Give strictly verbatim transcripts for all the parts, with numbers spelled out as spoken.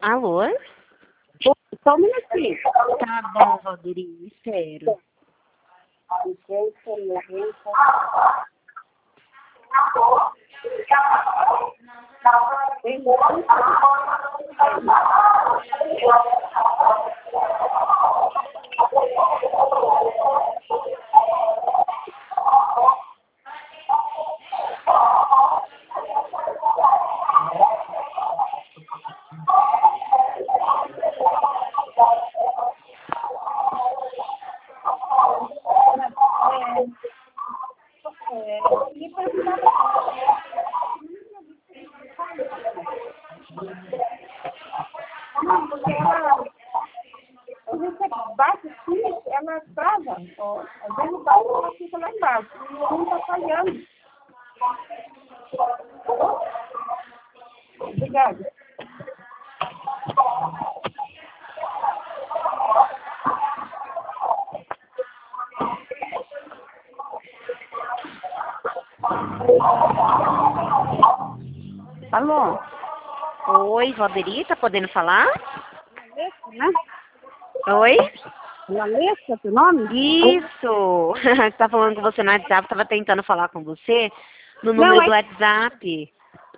Alô? Só um minutinho. Tá bom, Valderi, espero. Não, porque ela, quando você bate assim, ela trava. Ó, às vezes bate, ela fica lá embaixo. Não está falhando. Obrigada. Alô? Oi, Valderi, tá podendo falar? Lalesca, né? Oi? Lalesca, teu nome? Isso! Você tá falando com você no WhatsApp, tava tentando falar com você no Não, número é, do WhatsApp.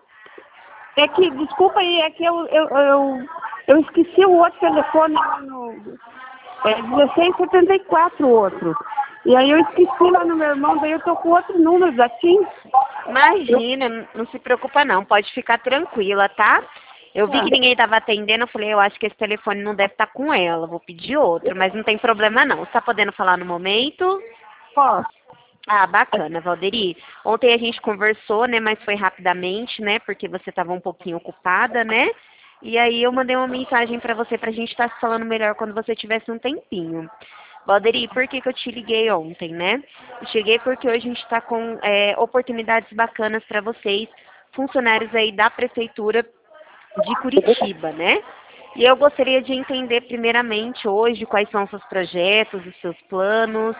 é que, desculpa aí, é que eu, eu, eu, eu esqueci o outro telefone lá no... É dezesseis setenta e quatro o outro. E aí eu esqueci lá no meu irmão, daí eu tô com outro número da TIM. Imagina, não se preocupa não, pode ficar tranquila, tá? Eu vi que ninguém tava atendendo, eu falei, eu acho que esse telefone não deve estar com ela, vou pedir outro, mas não tem problema não. Você tá podendo falar no momento? Posso. Ah, bacana, Valderi. Ontem a gente conversou, né, mas foi rapidamente, né, porque você estava um pouquinho ocupada, né? E aí eu mandei uma mensagem para você pra gente estar se falando melhor quando você tivesse um tempinho. Valderi, por que que eu te liguei ontem, né? Eu cheguei porque hoje a gente está com é, oportunidades bacanas para vocês, funcionários aí da Prefeitura de Curitiba, né? E eu gostaria de entender primeiramente hoje quais são os seus projetos, os seus planos.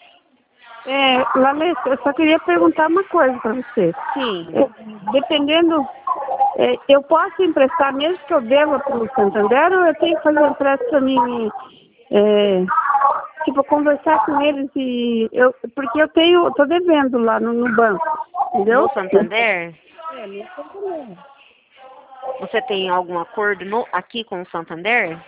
É, Lalesca, eu só queria perguntar uma coisa para você. Sim. É, dependendo, é, eu posso emprestar mesmo que eu deva para o Santander ou eu tenho que fazer um empréstimo para mim, é, tipo, conversar com eles e eu, porque eu tenho, tô devendo lá no, no banco, entendeu? No Santander? É, no Santander. Você tem algum acordo no, aqui com o Santander?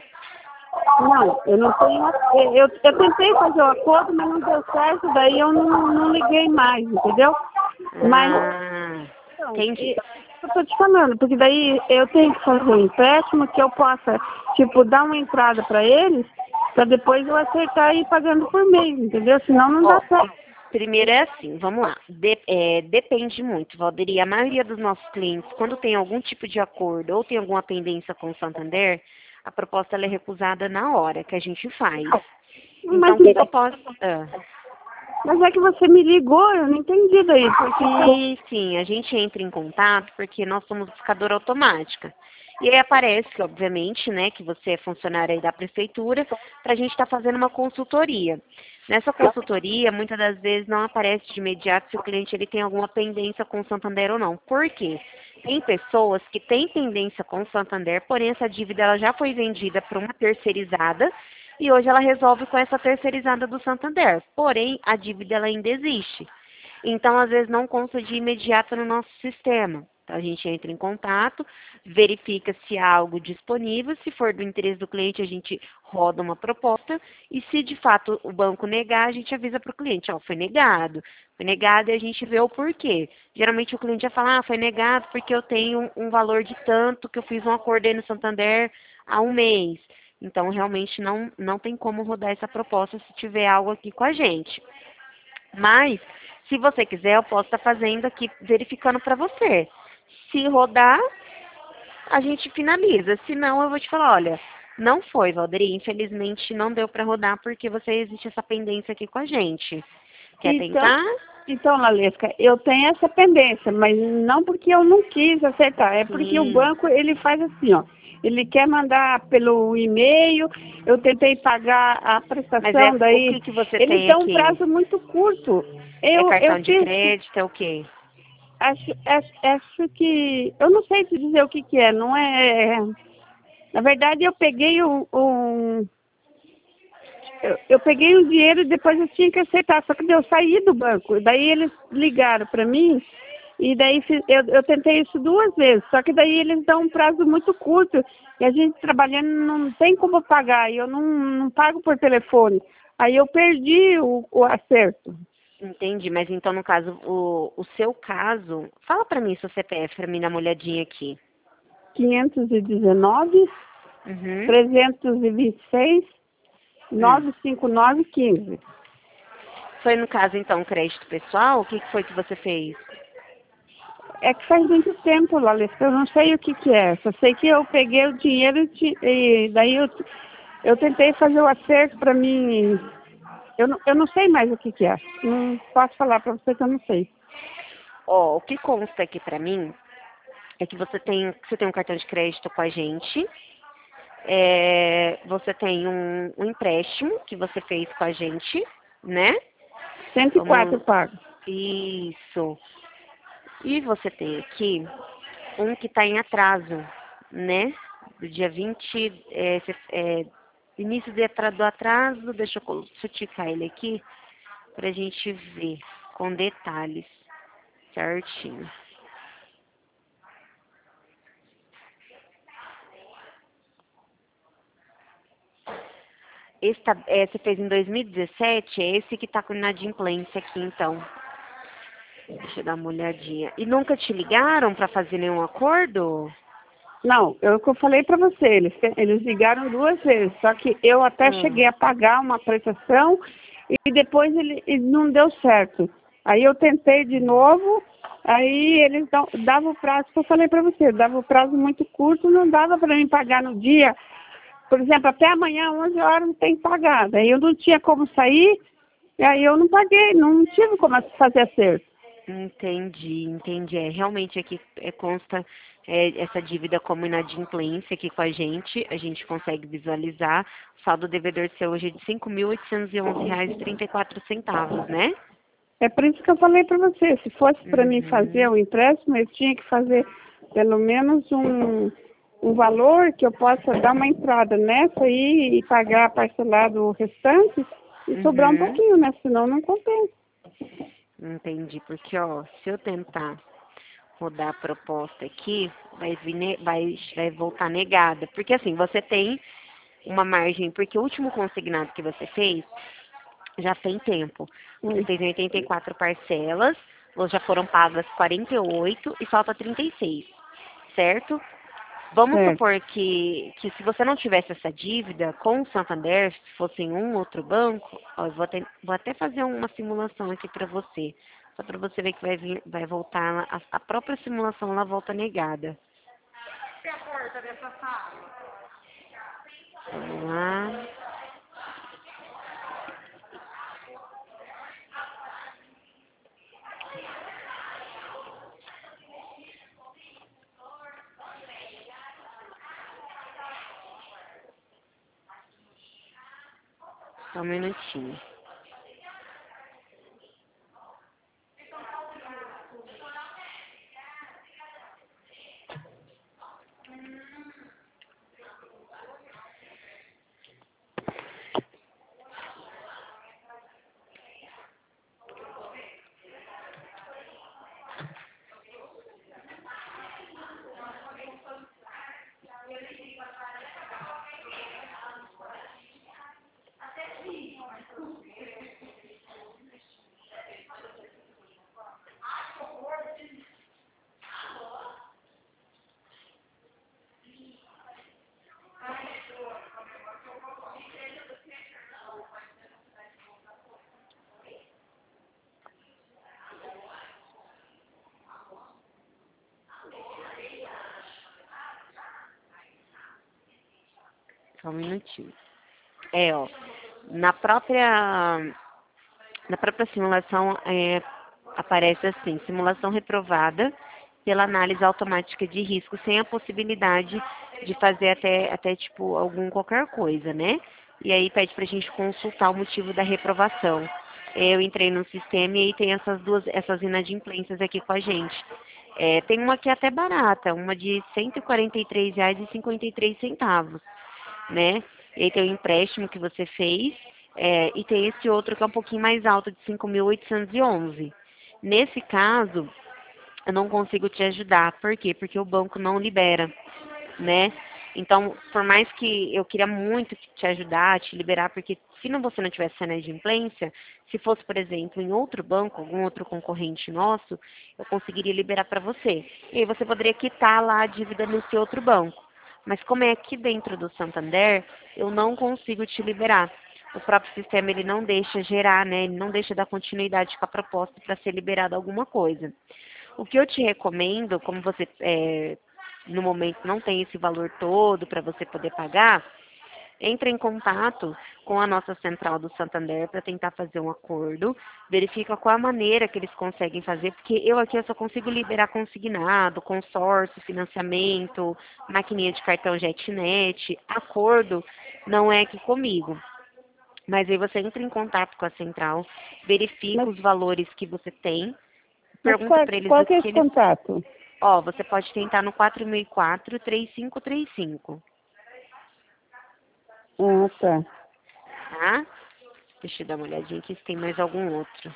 Não, eu não tenho. Eu, eu, eu tentei fazer o acordo, mas não deu certo, daí eu não, não liguei mais, entendeu? Mas Ah, então, entendi. eu tô te falando, porque daí eu tenho que fazer um empréstimo que eu possa, tipo, dar uma entrada para eles, para depois eu acertar e ir pagando por mês, entendeu? Senão não dá Ó, certo. primeiro é assim, vamos lá. De- é, depende muito, Valderi. A maioria dos nossos clientes, quando tem algum tipo de acordo ou tem alguma pendência com o Santander, a proposta ela é recusada na hora que a gente faz. Mas, Então, o que, que eu posso... Ah. mas é que você me ligou, eu não entendi daí, porque Sim, sim, a gente entra em contato porque nós somos buscadora automática. E aí aparece, obviamente, né, que você é funcionário aí da prefeitura, para a gente estar fazendo uma consultoria. Nessa consultoria, muitas das vezes não aparece de imediato se o cliente ele tem alguma pendência com o Santander ou não. Por quê? Tem pessoas que têm pendência com o Santander, porém essa dívida ela já foi vendida para uma terceirizada e hoje ela resolve com essa terceirizada do Santander. Porém, a dívida ela ainda existe. Então, às vezes, não consta de imediato no nosso sistema. Então, a gente entra em contato, verifica se há algo disponível, se for do interesse do cliente, a gente roda uma proposta, e se de fato o banco negar, a gente avisa para o cliente, ó, foi negado. Foi negado e a gente vê o porquê. Geralmente o cliente já fala, ah, foi negado porque eu tenho um valor de tanto que eu fiz um acordo aí no Santander há um mês. Então, realmente, não, não tem como rodar essa proposta se tiver algo aqui com a gente. Mas, se você quiser, eu posso estar fazendo aqui, verificando para você. Se rodar, a gente finaliza. Se não, eu vou te falar, olha, não foi, Valderi, infelizmente não deu para rodar porque você existe essa pendência aqui com a gente. Quer então, tentar? então, Lalesca, eu tenho essa pendência, mas não porque eu não quis acertar, é porque o Sim. banco, ele faz assim, ó, ele quer mandar pelo e-mail, eu tentei pagar a Mas é prestação, o daí que, que você eles tem dão um aqui? prazo muito curto. É Eu, eu cartão de fiz, crédito, é o quê? acho, acho, acho que, eu não sei te dizer o que que é, não é, Na verdade, eu peguei um... um eu, eu peguei o dinheiro e depois eu tinha que aceitar. Só que eu saí do banco. Daí eles ligaram para mim e daí fiz- eu, eu tentei isso duas vezes. Só que daí eles dão um prazo muito curto e a gente trabalhando não tem como pagar. E eu não, não pago por telefone. Aí eu perdi o, o acerto. Entendi, mas então no caso, o, o seu caso, fala pra mim seu C P F pra mim dar uma olhadinha aqui. quinhentos e dezenove, Uhum. trezentos e vinte e seis, Hum. novecentos e cinquenta e nove, quinze. Foi no caso então crédito pessoal? O que, que foi que você fez? É que faz muito tempo, Lalissa, eu não sei o que que é. Só sei que eu peguei o dinheiro e, ti- e daí eu, eu tentei fazer o acerto para mim. Eu não, eu não sei mais o que que é. Não posso falar para você que eu não sei. Ó, o que consta aqui pra mim é que você tem, você tem um cartão de crédito com a gente, é, você tem um, um empréstimo que você fez com a gente, né? cento e quatro Vamos, pago. isso. E você tem aqui um que está em atraso, né? Do dia vinte, é, se- é, início de atra- do atraso, deixa eu, col- deixa eu ticar ele aqui pra gente ver com detalhes certinho. Esse tá- é, você fez em dois mil e dezessete, é esse que tá com inadimplência aqui, então. Deixa eu dar uma olhadinha. E nunca te ligaram para fazer nenhum acordo? Não, é o que eu falei para você, eles, te- eles ligaram duas vezes, só que eu até Hum, cheguei a pagar uma prestação e depois ele, ele não deu certo. Aí eu tentei de novo, aí eles dão- davam o prazo que eu falei para você, dava o prazo muito curto, não dava para mim pagar no dia. Por exemplo, até amanhã, onze horas, não tem que pagar. Daí eu não tinha como sair, e aí eu não paguei, não tive como fazer acerto. entendi, entendi. É, realmente aqui é, consta é, essa dívida como inadimplência aqui com a gente. A gente consegue visualizar. O saldo devedor seu hoje é de cinco mil oitocentos e onze reais e trinta e quatro centavos, né? É por isso que eu falei para você, se fosse para mim fazer Uhum. o empréstimo, eu tinha que fazer pelo menos um, um valor que eu possa dar uma entrada nessa aí e pagar parcelado o restante e sobrar um Uhum. pouquinho, né? Senão não compensa. Entendi, porque ó, se eu tentar rodar a proposta aqui, vai, vir ne- vai, vai voltar negada. Porque assim, você tem uma margem, porque o último consignado que você fez já tem tempo. Você Hum, fez em oitenta e quatro parcelas, ou já foram pagas quarenta e oito e falta trinta e seis, certo? Vamos certo. supor que, que se você não tivesse essa dívida com o Santander, se fosse em um outro banco, ó, eu vou, até, vou até fazer uma simulação aqui para você, só para você ver que vai, vir, vai voltar, a, a própria simulação ela volta negada. Vamos lá. Só um minutinho. Só um minutinho. É, ó, na própria, na própria simulação é, aparece assim, simulação reprovada pela análise automática de risco, sem a possibilidade de fazer até, até tipo, algum qualquer coisa, né? E aí pede pra gente consultar o motivo da reprovação. Eu entrei no sistema e aí tem essas duas, essas inadimplências aqui com a gente. É, tem uma que é até barata, uma de cento e quarenta e três reais e cinquenta e três centavos, né? E aí tem o empréstimo que você fez, é, e tem esse outro que é um pouquinho mais alto, de cinco mil oitocentos e onze. Nesse caso, eu não consigo te ajudar. Por quê? Porque o banco não libera, né? Então, por mais que eu queria muito te ajudar, te liberar, porque se não, você não tivesse a inadimplência, se fosse, por exemplo, em outro banco, algum outro concorrente nosso, eu conseguiria liberar para você. E aí você poderia quitar lá a dívida nesse outro banco. Mas como é aqui dentro do Santander, eu não consigo te liberar. O próprio sistema, ele não deixa gerar, né? Ele não deixa dar continuidade com a proposta para ser liberado alguma coisa. O que eu te recomendo, como você é, no momento não tem esse valor todo para você poder pagar, entre em contato com a nossa central do Santander para tentar fazer um acordo, verifica qual a maneira que eles conseguem fazer, porque eu aqui eu só consigo liberar consignado, consórcio, financiamento, maquininha de cartão JetNet, acordo não é aqui comigo. Mas aí você entra em contato com a central, verifica Mas, os valores que você tem, mas pergunta qual, para eles qual o que é que esse eles... contato? Ó, você pode tentar no quatro mil e quatro, três cinco três cinco, Ah, tá. tá? Deixa eu dar uma olhadinha aqui se tem mais algum outro.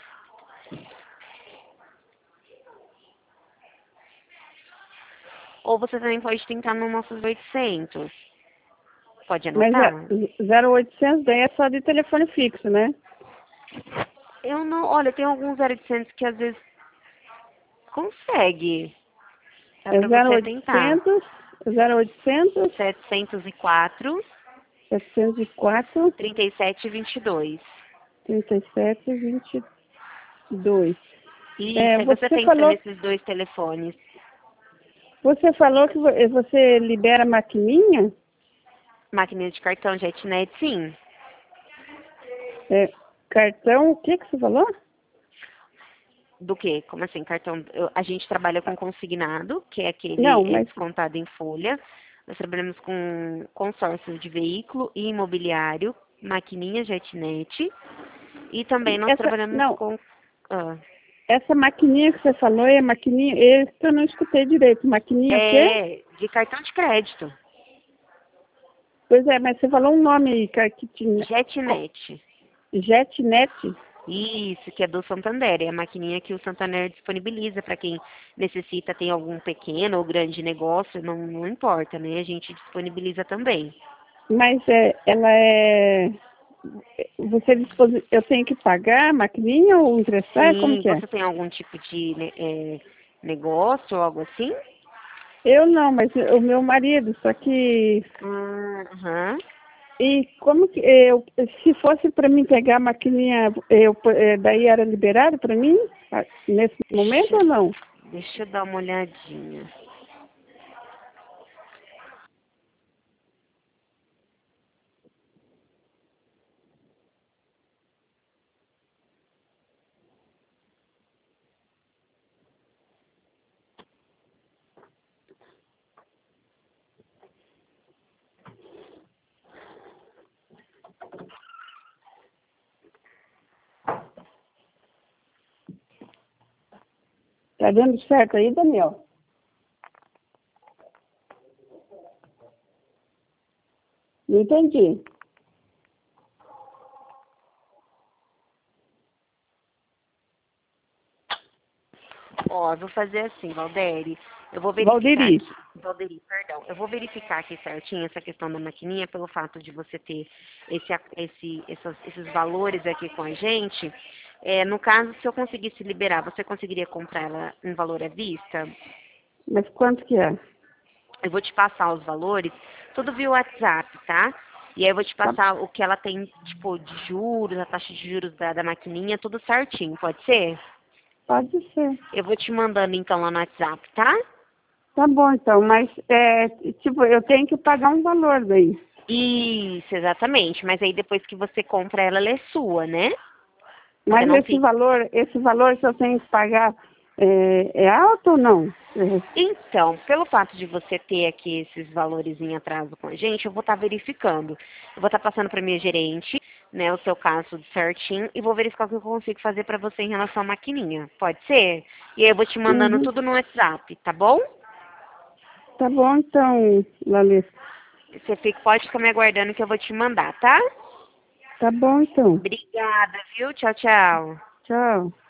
Ou você também pode tentar no nossos oitocentos. Pode Mas anotar? é zero oitocentos daí é só de telefone fixo, né? Eu não... Olha, tem alguns zero oitocentos que às vezes consegue. Dá É pra zero você tentar. oitocentos, zero oitocentos, setecentos e quatro, setecentos e quatro, trinta e sete vinte e dois. trinta e sete, vinte e dois. Isso, É, aí você você tenta falou, nesses dois telefones. você falou que vo- você libera maquininha? Máquina de cartão JetNet, sim. É, cartão, o que que você falou? Do quê? Como assim, cartão? Eu- a gente trabalha com consignado, que é aquele Não, é mas descontado em folha. Nós trabalhamos com consórcio de veículo e imobiliário, maquininha JetNet. E também nós essa, trabalhamos não, com... ah, essa maquininha que você falou é maquininha, esse eu não escutei direito. Maquininha o quê? é de cartão de crédito. Pois é, mas você falou um nome aí, cara, que tinha. Co- JetNet. JetNet? Isso, que é do Santander. É a maquininha que o Santander disponibiliza para quem necessita, tem algum pequeno ou grande negócio, não, não importa, né? A gente disponibiliza também. Mas é, ela é. Você dispos... Eu tenho que pagar a maquininha ou emprestar? Como Sim, que é? você tem algum tipo de né, é, negócio ou algo assim? Eu não, mas o meu marido, só que. Aham. E como que eu. Se fosse para mim pegar a maquininha, eu, eh, daí era liberado para mim? ah, Nesse momento Deixa, ou não? deixa eu dar uma olhadinha. Tá dando certo aí, Daniel? Não entendi. Ó, eu vou fazer assim, Valderi. Eu vou verificar Valderi. aqui. Valderi, perdão. Eu vou verificar aqui certinho essa questão da maquininha, pelo fato de você ter esse, esse, essas- esses valores aqui com a gente. É, no caso, se eu conseguisse liberar, você conseguiria comprar ela em valor à vista? Mas quanto que é? Eu vou te passar os valores, tudo via WhatsApp, tá? E aí eu vou te Tá, passar o que ela tem, tipo, de juros, a taxa de juros da, da maquininha, tudo certinho, pode ser? pode ser. Eu vou te mandando então lá no WhatsApp, tá? Tá bom, então, mas é, tipo, eu tenho que pagar um valor daí. Isso, exatamente. Mas aí depois que você compra ela, ela é sua, né? Você Mas não esse fica. valor, esse valor que eu tenho que pagar é, é alto ou não? É, Então, pelo fato de você ter aqui esses valores em atraso com a gente, eu vou estar verificando. Eu vou estar passando para minha gerente, né, o seu caso certinho e vou verificar o que eu consigo fazer para você em relação à maquininha. Pode ser? E aí eu vou te mandando Uhum. tudo no WhatsApp, tá bom? Tá bom, então, Lalissa. Você fica, pode ficar me aguardando que eu vou te mandar, tá? Tá bom, então. Obrigada, viu? Tchau, tchau. Tchau.